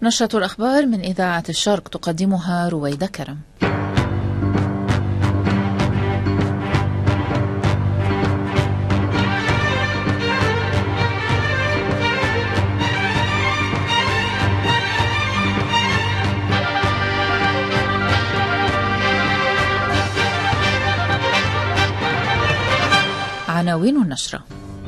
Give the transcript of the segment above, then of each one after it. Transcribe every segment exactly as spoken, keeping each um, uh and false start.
نشرة الأخبار من إذاعة الشرق تقدمها رويدة كرم. عناوين النشرة: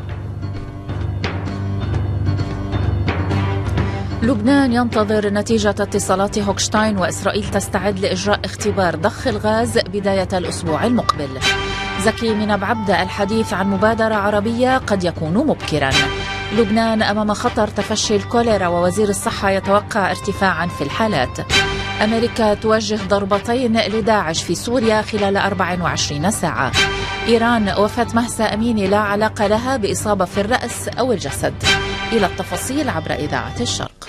لبنان ينتظر نتيجة اتصالات هوكشتاين، وإسرائيل تستعد لإجراء اختبار ضخ الغاز بداية الأسبوع المقبل. زكي منب عبدة: الحديث عن مبادرة عربية قد يكون مبكرا. لبنان أمام خطر تفشي الكوليرا، ووزير الصحة يتوقع ارتفاعا في الحالات. أمريكا توجه ضربتين لداعش في سوريا خلال أربع وعشرين ساعة. إيران: وفاة مهسا أميني لا علاقة لها بإصابة في الرأس أو الجسد. إلى التفاصيل عبر إذاعة الشرق.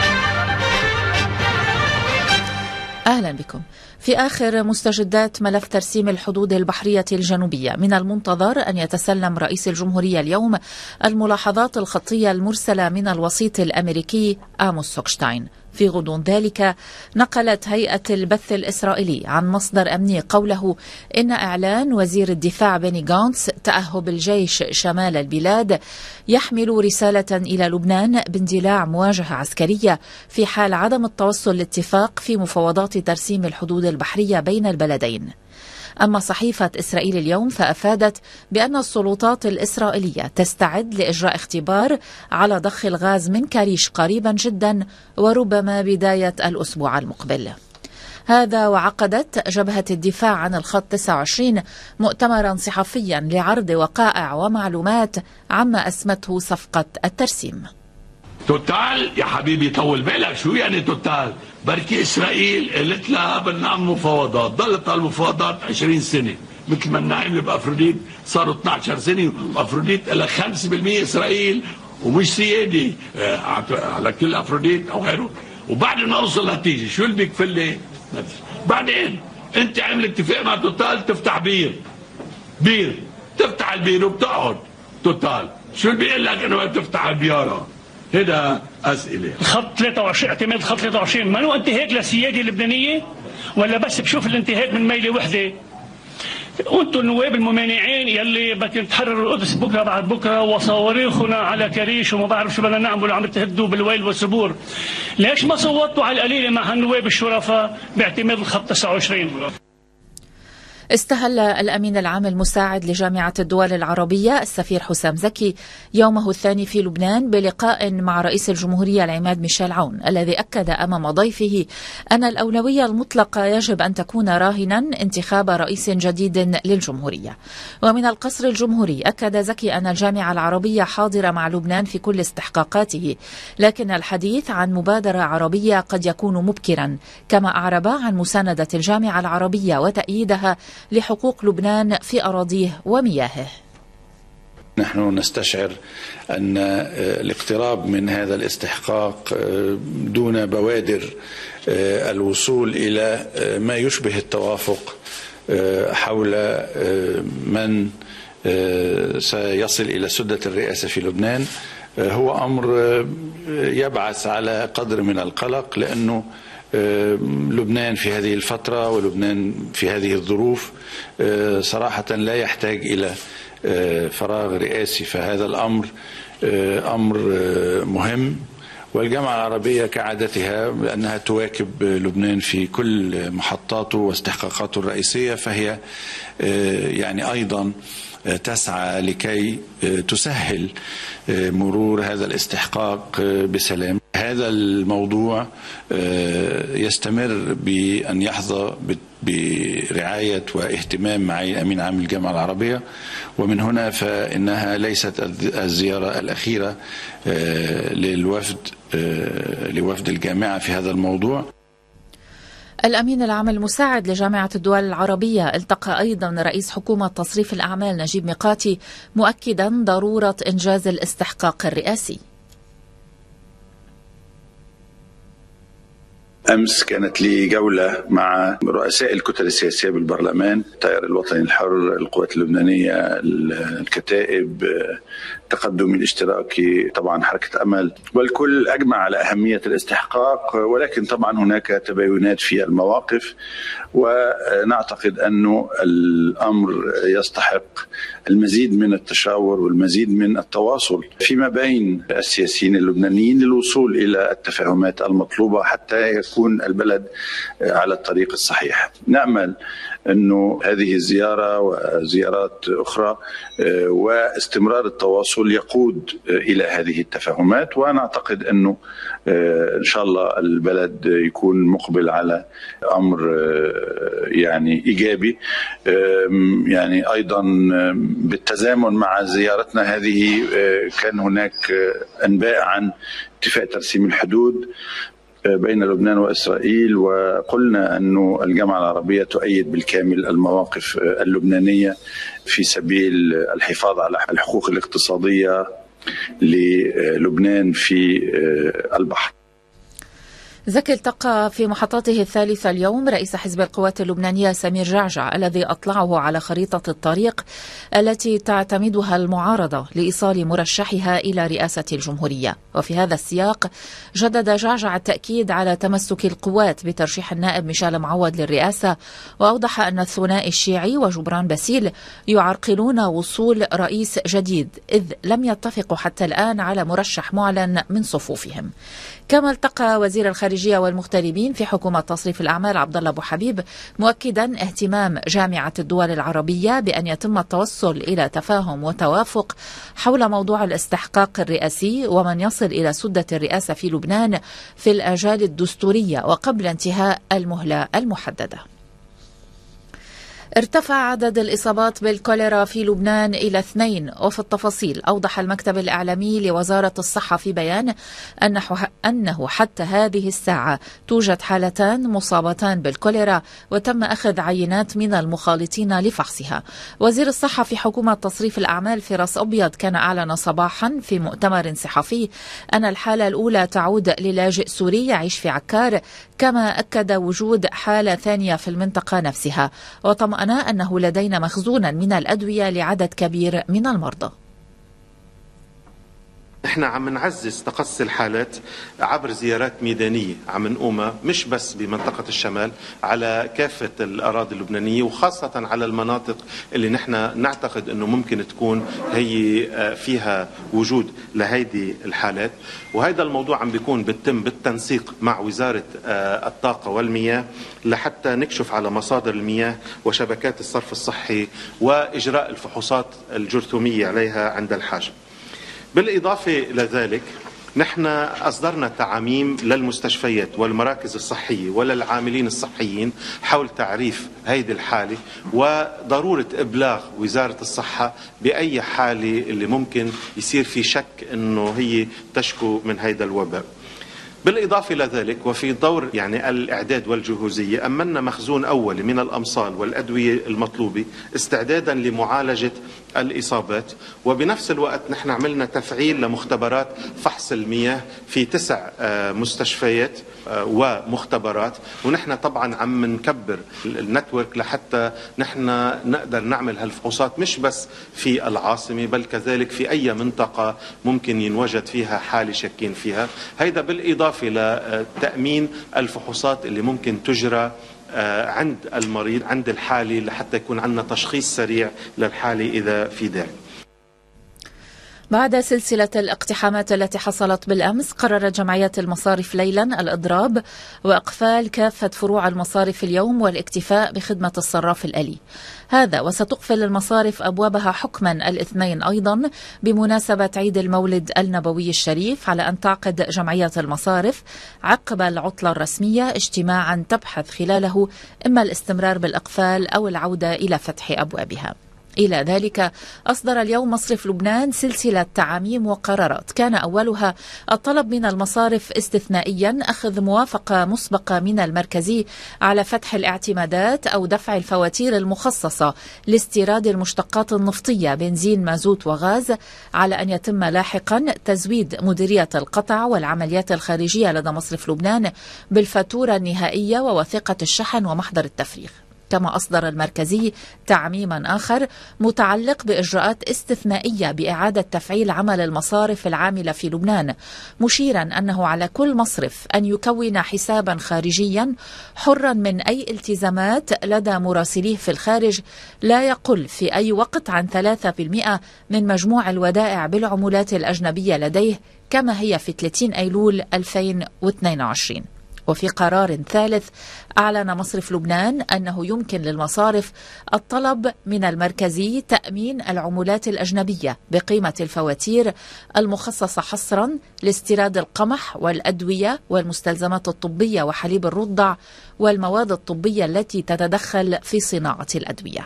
أهلا بكم. في آخر مستجدات ملف ترسيم الحدود البحرية الجنوبية، من المنتظر أن يتسلم رئيس الجمهورية اليوم الملاحظات الخطية المرسلة من الوسيط الأمريكي آموس هوكشتاين. في غضون ذلك نقلت هيئة البث الإسرائيلي عن مصدر أمني قوله إن إعلان وزير الدفاع بني غانتس تأهب الجيش شمال البلاد يحمل رسالة إلى لبنان باندلاع مواجهة عسكرية في حال عدم التوصل لاتفاق في مفاوضات ترسيم الحدود البحرية بين البلدين. أما صحيفة إسرائيل اليوم فأفادت بأن السلطات الإسرائيلية تستعد لإجراء اختبار على ضخ الغاز من كاريش قريبا جدا، وربما بداية الأسبوع المقبل. هذا وعقدت جبهة الدفاع عن الخط تسعة وعشرين مؤتمرا صحفيا لعرض وقائع ومعلومات عما أسمته صفقة الترسيم. توتال يا حبيبي طول بالك، شو يعني توتال؟ بركي إسرائيل قالت لها بدنا نعمل مفاوضات، ضلت على المفاوضات عشرين سنة، مثل ما النعيم بأفروديت صاروا اثني عشر سنة، وأفروديت لها خمسة بالمئة إسرائيل ومش سيادي على كل أفروديت أو غيره، وبعد ما أوصل نتيجة شو اللي بيكفل لي؟ بعدين أنت عامل اتفاق مع توتال تفتح بير بير تفتح البير وبتقعد توتال، شو اللي بيقول لك إنه ما بتفتح البيارة؟ هذا أسئلة. الخط ثلاثة وعشرين اعتماد الخط ثلاثة وعشرين ما هو انتهاك للسيادة اللبنانية، ولا بس بشوف الانتهاك من ميلة وحدة؟ وانتم النواب الممانعين يلي بدكم تحرروا القدس بكره بعد بكره، وصواريخنا على كريش وما بعرف شو بدنا نعمل وعم تهدوا بالويل والسبور، ليش ما صوتوا على القليله مع هالنواب الشرفاء باعتماد الخط تسعة وعشرين؟ استهل الأمين العام المساعد لجامعة الدول العربية السفير حسام زكي يومه الثاني في لبنان بلقاء مع رئيس الجمهورية العماد ميشيل عون، الذي أكد أمام ضيفه أن الأولوية المطلقة يجب أن تكون راهنا انتخاب رئيس جديد للجمهورية. ومن القصر الجمهوري أكد زكي أن الجامعة العربية حاضرة مع لبنان في كل استحقاقاته، لكن الحديث عن مبادرة عربية قد يكون مبكرا، كما أعرب عن مساندة الجامعة العربية وتأييدها لحقوق لبنان في أراضيه ومياهه. نحن نستشعر أن الاقتراب من هذا الاستحقاق دون بوادر الوصول إلى ما يشبه التوافق حول من سيصل إلى سدة الرئاسة في لبنان هو أمر يبعث على قدر من القلق، لأنه لبنان في هذه الفترة ولبنان في هذه الظروف صراحة لا يحتاج إلى فراغ رئاسي، فهذا الأمر أمر مهم. والجامعة العربية كعادتها لأنها تواكب لبنان في كل محطاته واستحقاقاته الرئيسية، فهي يعني أيضا تسعى لكي تسهل مرور هذا الاستحقاق بسلام. هذا الموضوع يستمر بأن يحظى برعاية واهتمام معالي الأمين عام الجامعة العربية، ومن هنا فإنها ليست الزيارة الأخيرة للوفد لوفد الجامعة في هذا الموضوع. الأمين العام المساعد لجامعة الدول العربية التقى أيضا رئيس حكومة تصريف الأعمال نجيب ميقاتي، مؤكدا ضرورة إنجاز الاستحقاق الرئاسي. أمس كانت لي جولة مع رؤساء الكتل السياسية بالبرلمان، التيار الوطني الحر، القوات اللبنانية، الكتائب، التقدم الاشتراكي، طبعا حركة أمل، والكل أجمع على أهمية الاستحقاق، ولكن طبعا هناك تباينات في المواقف، ونعتقد أن الأمر يستحق المزيد من التشاور والمزيد من التواصل فيما بين السياسيين اللبنانيين للوصول إلى التفاهمات المطلوبة حتى يكون البلد على الطريق الصحيح. نأمل أنه هذه الزيارة وزيارات أخرى واستمرار التواصل يقود إلى هذه التفاهمات، ونعتقد أنه إن شاء الله البلد يكون مقبل على أمر يعني إيجابي. يعني أيضا بالتزامن مع زيارتنا هذه كان هناك أنباء عن اتفاق ترسيم الحدود بين لبنان وإسرائيل، وقلنا أن الجامعة العربية تؤيد بالكامل المواقف اللبنانية في سبيل الحفاظ على الحقوق الاقتصادية للبنان في البحر. زكي التقى في محطته الثالثة اليوم رئيس حزب القوات اللبنانية سمير جعجع الذي أطلعه على خريطة الطريق التي تعتمدها المعارضة لإيصال مرشحها إلى رئاسة الجمهورية. وفي هذا السياق جدد جعجع التأكيد على تمسك القوات بترشيح النائب ميشيل معوض للرئاسة، وأوضح أن الثنائي الشيعي وجبران باسيل يعرقلون وصول رئيس جديد إذ لم يتفقوا حتى الآن على مرشح معلن من صفوفهم. كما التقى وزير الخارجية والمغتربين في حكومة تصريف الأعمال عبد الله أبو حبيب مؤكدا اهتمام جامعة الدول العربية بأن يتم التوصل إلى تفاهم وتوافق حول موضوع الاستحقاق الرئاسي ومن يصل إلى سدة الرئاسة في لبنان في الآجال الدستورية وقبل انتهاء المهلة المحددة. ارتفع عدد الإصابات بالكوليرا في لبنان إلى اثنين، وفي التفاصيل أوضح المكتب الإعلامي لوزارة الصحة في بيان أنه حتى هذه الساعة توجد حالتان مصابتان بالكوليرا وتم أخذ عينات من المخالطين لفحصها. وزير الصحة في حكومة تصريف الأعمال فراس أبيض كان أعلن صباحا في مؤتمر صحفي أن الحالة الأولى تعود للاجئ سوري يعيش في عكار، كما أكد وجود حالة ثانية في المنطقة نفسها، وطمأن أنه لدينا مخزونا من الأدوية لعدد كبير من المرضى. احنا عم نعزز تقصي الحالات عبر زيارات ميدانية عم نقومها مش بس بمنطقة الشمال، على كافة الأراضي اللبنانية وخاصة على المناطق اللي نحن نعتقد أنه ممكن تكون هي فيها وجود لهيدي الحالات. وهذا الموضوع عم بيكون بيتم بالتنسيق مع وزارة الطاقة والمياه لحتى نكشف على مصادر المياه وشبكات الصرف الصحي وإجراء الفحوصات الجرثومية عليها عند الحاجة. بالإضافة إلى ذلك نحن أصدرنا تعاميم للمستشفيات والمراكز الصحية وللعاملين الصحيين حول تعريف هذه الحالة وضرورة إبلاغ وزارة الصحة بأي حالة اللي ممكن يصير في شك أنه هي تشكو من هذا الوباء. بالإضافة إلى ذلك وفي دور يعني الإعداد والجهوزية أمنا مخزون أولي من الأمصال والأدوية المطلوبة استعدادا لمعالجة الإصابات، وبنفس الوقت نحن عملنا تفعيل لمختبرات فحص المياه في تسع مستشفيات ومختبرات، ونحن طبعا عم نكبر النتورك لحتى نحن نقدر نعمل هالفحوصات مش بس في العاصمة بل كذلك في أي منطقة ممكن ينوجد فيها حالة شاكين فيها. هيدا بالإضافة لتأمين الفحوصات اللي ممكن تجرى عند المريض عند الحالة لحتى يكون عندنا تشخيص سريع للحالة إذا في داعي. بعد سلسلة الاقتحامات التي حصلت بالأمس، قررت جمعية المصارف ليلا الإضراب وإقفال كافة فروع المصارف اليوم والاكتفاء بخدمة الصراف الآلي. هذا وستقفل المصارف أبوابها حكما الاثنين أيضا بمناسبة عيد المولد النبوي الشريف، على أن تعقد جمعية المصارف عقب العطلة الرسمية اجتماعا تبحث خلاله إما الاستمرار بالإقفال أو العودة إلى فتح أبوابها. إلى ذلك أصدر اليوم مصرف لبنان سلسلة تعاميم وقرارات كان أولها الطلب من المصارف استثنائيا أخذ موافقة مسبقة من المركزي على فتح الاعتمادات أو دفع الفواتير المخصصة لاستيراد المشتقات النفطية بنزين مازوت وغاز، على أن يتم لاحقا تزويد مديرية القطع والعمليات الخارجية لدى مصرف لبنان بالفاتورة النهائية ووثيقة الشحن ومحضر التفريغ. كما أصدر المركزي تعميما آخر متعلق بإجراءات استثنائية بإعادة تفعيل عمل المصارف العاملة في لبنان، مشيرا أنه على كل مصرف أن يكون حسابا خارجيا حرا من أي التزامات لدى مراسليه في الخارج لا يقل في أي وقت عن ثلاثة بالمئة من مجموع الودائع بالعملات الأجنبية لديه، كما هي في ثلاثين أيلول ألفين واثنين وعشرين. وفي قرار ثالث أعلن مصرف لبنان أنه يمكن للمصارف الطلب من المركزي تأمين العملات الأجنبية بقيمة الفواتير المخصصة حصرا لاستيراد القمح والأدوية والمستلزمات الطبية وحليب الرضع والمواد الطبية التي تتدخل في صناعة الأدوية.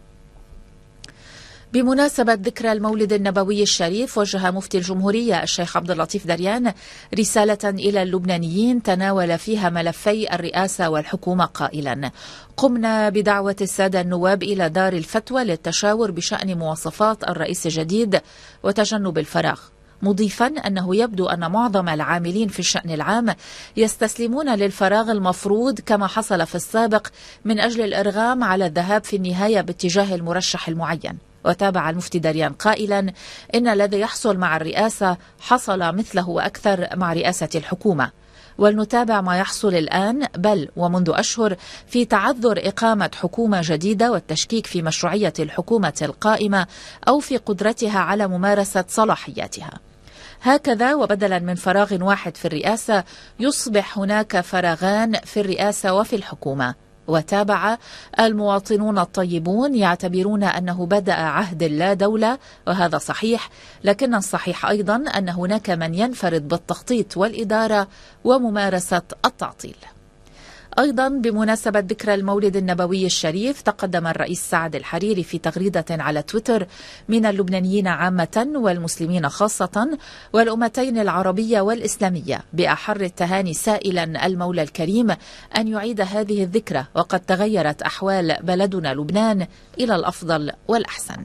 بمناسبة ذكرى المولد النبوي الشريف، وجه مفتي الجمهورية الشيخ عبد اللطيف دريان رسالة إلى اللبنانيين تناول فيها ملفي الرئاسة والحكومة قائلا: قمنا بدعوة السادة النواب إلى دار الفتوى للتشاور بشأن مواصفات الرئيس الجديد وتجنب الفراغ، مضيفا أنه يبدو أن معظم العاملين في الشأن العام يستسلمون للفراغ المفروض كما حصل في السابق من أجل الإرغام على الذهاب في النهاية باتجاه المرشح المعين. وتابع المفتي دريان قائلا: إن الذي يحصل مع الرئاسة حصل مثله وأكثر مع رئاسة الحكومة، ولنتابع ما يحصل الآن بل ومنذ أشهر في تعذر إقامة حكومة جديدة والتشكيك في مشروعية الحكومة القائمة أو في قدرتها على ممارسة صلاحياتها. هكذا وبدلا من فراغ واحد في الرئاسة يصبح هناك فراغان في الرئاسة وفي الحكومة. وتابع: المواطنون الطيبون يعتبرون أنه بدأ عهد لا دولة، وهذا صحيح، لكن الصحيح أيضا أن هناك من ينفرد بالتخطيط والإدارة وممارسة التعطيل. أيضا بمناسبة ذكرى المولد النبوي الشريف، تقدم الرئيس سعد الحريري في تغريدة على تويتر من اللبنانيين عامة والمسلمين خاصة والأمتين العربية والإسلامية بأحر التهاني، سائلا المولى الكريم أن يعيد هذه الذكرى، وقد تغيرت أحوال بلدنا لبنان إلى الأفضل والأحسن.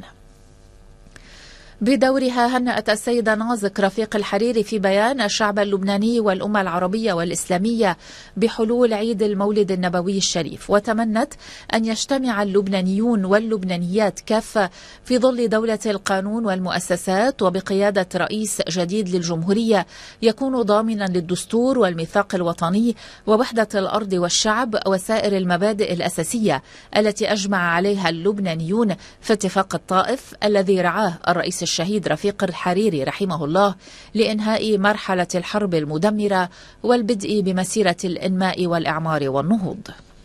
بدورها هنأت السيدة نازك رفيق الحريري في بيان الشعب اللبناني والأمة العربية والإسلامية بحلول عيد المولد النبوي الشريف، وتمنت أن يجتمع اللبنانيون واللبنانيات كافة في ظل دولة القانون والمؤسسات وبقيادة رئيس جديد للجمهورية يكون ضامنا للدستور والميثاق الوطني ووحدة الأرض والشعب وسائر المبادئ الأساسية التي أجمع عليها اللبنانيون في اتفاق الطائف الذي رعاه الرئيس الشهيد رفيق الحريري رحمه الله لإنهاء مرحلة الحرب المدمرة والبدء بمسيرة الإنماء والإعمار والنهوض.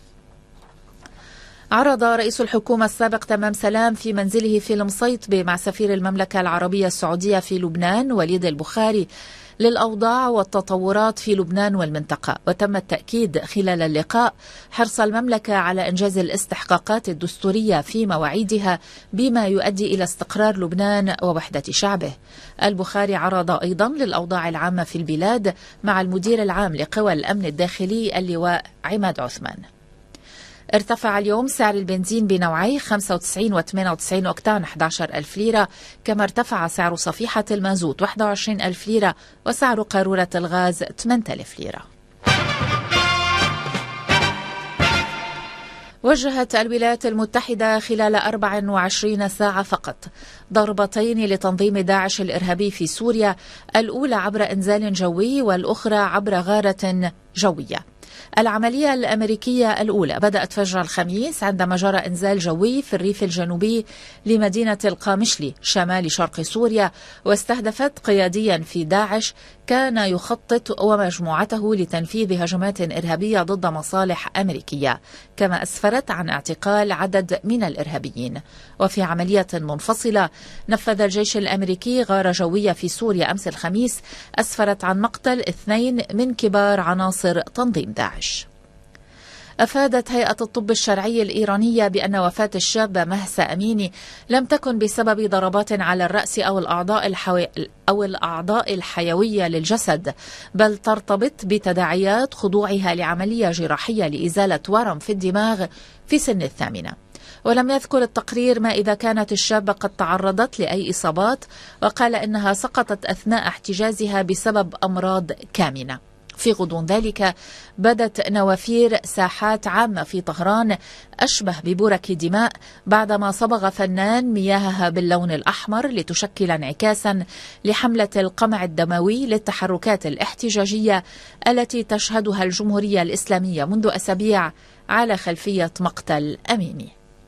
عرض رئيس الحكومة السابق تمام سلام في منزله في المصيطبة مع سفير المملكة العربية السعودية في لبنان وليد البخاري للأوضاع والتطورات في لبنان والمنطقة، وتم التأكيد خلال اللقاء حرص المملكة على إنجاز الاستحقاقات الدستورية في مواعيدها بما يؤدي إلى استقرار لبنان ووحدة شعبه. البخاري عرض أيضا للأوضاع العامة في البلاد مع المدير العام لقوى الأمن الداخلي اللواء عماد عثمان. ارتفع اليوم سعر البنزين بنوعي خمسة وتسعين و ثمانية وتسعين أوكتان أحد عشر ألف ليرة، كما ارتفع سعر صفيحة المازوت واحد وعشرين ألف ليرة وسعر قارورة الغاز ثمانية آلاف ليرة. وجهت الولايات المتحدة خلال أربع وعشرين ساعة فقط ضربتين لتنظيم داعش الإرهابي في سوريا، الأولى عبر إنزال جوي والأخرى عبر غارة جوية. العملية الأمريكية الأولى بدأت فجر الخميس عندما جرى إنزال جوي في الريف الجنوبي لمدينة القامشلي شمال شرق سوريا، واستهدفت قياديا في داعش كان يخطط ومجموعته لتنفيذ هجمات إرهابية ضد مصالح أمريكية، كما أسفرت عن اعتقال عدد من الإرهابيين. وفي عملية منفصلة نفذ الجيش الأمريكي غارة جوية في سوريا أمس الخميس أسفرت عن مقتل اثنين من كبار عناصر تنظيم داعش. أفادت هيئة الطب الشرعي الإيرانية بأن وفاة الشابة مهسا أميني لم تكن بسبب ضربات على الرأس أو الأعضاء الحوي... أو الأعضاء الحيوية للجسد، بل ترتبط بتداعيات خضوعها لعملية جراحية لإزالة ورم في الدماغ في سن الثامنة. ولم يذكر التقرير ما إذا كانت الشابة قد تعرضت لأي إصابات، وقال إنها سقطت أثناء احتجازها بسبب أمراض كامنة. في غضون ذلك بدت نوافير ساحات عامة في طهران أشبه ببرك دماء بعدما صبغ فنان مياهها باللون الأحمر لتشكل انعكاسا لحملة القمع الدموي للتحركات الاحتجاجية التي تشهدها الجمهورية الإسلامية منذ أسابيع على خلفية مقتل أميني.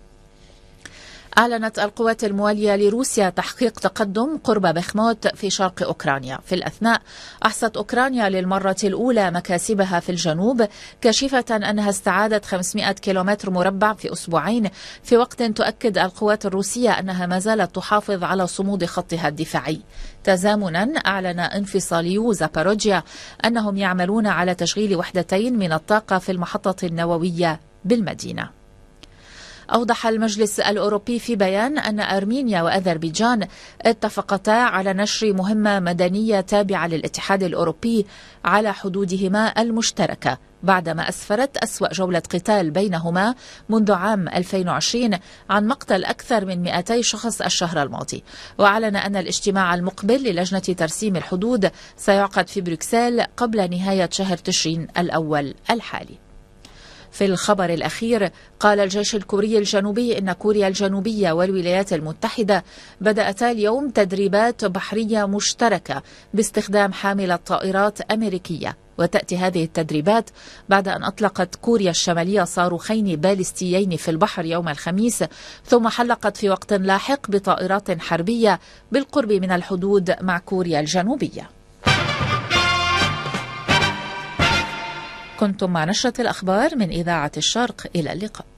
أعلنت القوات الموالية لروسيا تحقيق تقدم قرب بخموت في شرق أوكرانيا. في الأثناء أحصت أوكرانيا للمرة الأولى مكاسبها في الجنوب، كاشفة أنها استعادت خمسمائة كيلومتر مربع في أسبوعين، في وقت تؤكد القوات الروسية أنها ما زالت تحافظ على صمود خطها الدفاعي. تزامنا أعلن انفصاليو زاباروجيا أنهم يعملون على تشغيل وحدتين من الطاقة في المحطة النووية بالمدينة. أوضح المجلس الأوروبي في بيان أن أرمينيا وأذربيجان اتفقتا على نشر مهمة مدنية تابعة للاتحاد الأوروبي على حدودهما المشتركة، بعدما أسفرت أسوأ جولة قتال بينهما منذ عام ألفين وعشرين عن مقتل أكثر من مئتي شخص الشهر الماضي. وأعلن أن الاجتماع المقبل للجنة ترسيم الحدود سيعقد في بروكسل قبل نهاية شهر تشرين الأول الحالي. في الخبر الأخير، قال الجيش الكوري الجنوبي إن كوريا الجنوبية والولايات المتحدة بدأتا اليوم تدريبات بحرية مشتركة باستخدام حاملة طائرات أمريكية. وتأتي هذه التدريبات بعد أن أطلقت كوريا الشمالية صاروخين باليستيين في البحر يوم الخميس، ثم حلقت في وقت لاحق بطائرات حربية بالقرب من الحدود مع كوريا الجنوبية. كنتم مع نشرة الأخبار من إذاعة الشرق، إلى اللقاء.